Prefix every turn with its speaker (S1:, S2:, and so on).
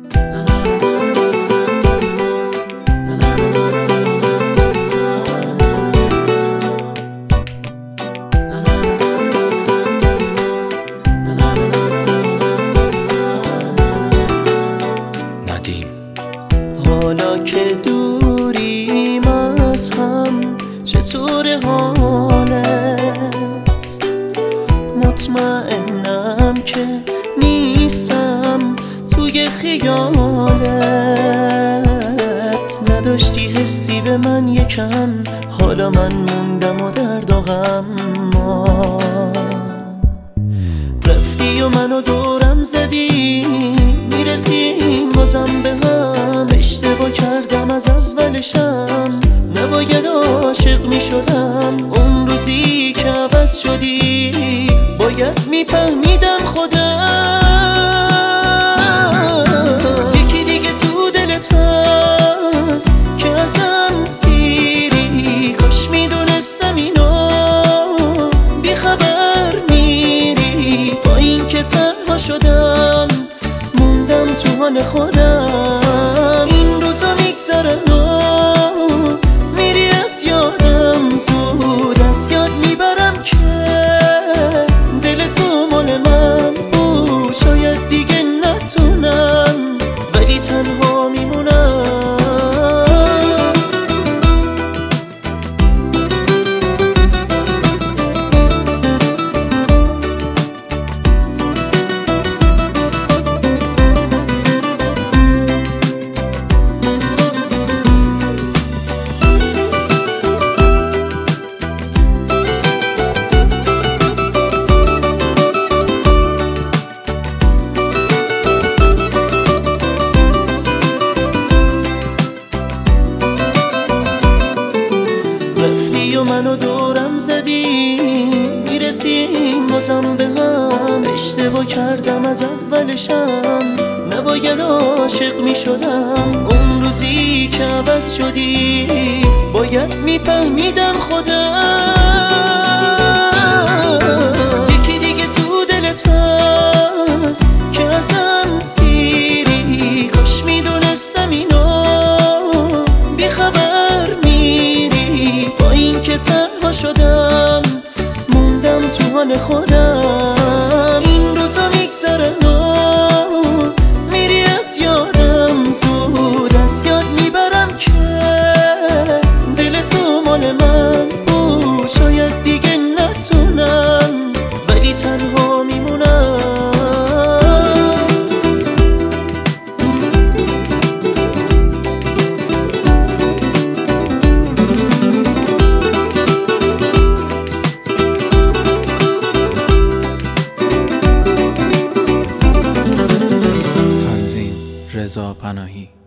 S1: حالا که دوریم از هم چطور حالت؟ مطمئنم که نیستم توی خیالت. نداشتی حسی به من یکم، حالا من موندم و درد و غم. رفتی و منو دورم زدی، میرسیم بازم به هم. اشتباه کردم از اولشم، نباید عاشق میشدم. اون روزی که عوض شدی باید میفهمیدم خودم. یکی دیگه تو دلت هست که ازم سیری، کاش میدونستم اینو بیخبر میری. با این که تنها شدم موندم تو حال خودم. این روزا میگذره میری از یادم، زود از یاد میبرم که دل تو مال من بود. شاید دیگه نتونم ولی تنها میمونم. رفتی و منو دورم زدی، میرسیم بازم به هم. اشتباه کردم از اولشم، نباید عاشق میشدم. اون روزی که عوض شدی باید میفهمیدم خودم. یکی دیگه تو دلت هست که ازم سیری، کاش میدونستم اینو بیخبر میری. با این که تنها شدم موندم تو حال خودم. این روزا میگذره میری از یادم، زود از یاد میبرم که دل تو مال من بود. شاید دیگه نتونم ولی تنها میمونم.
S2: رضا پناهی.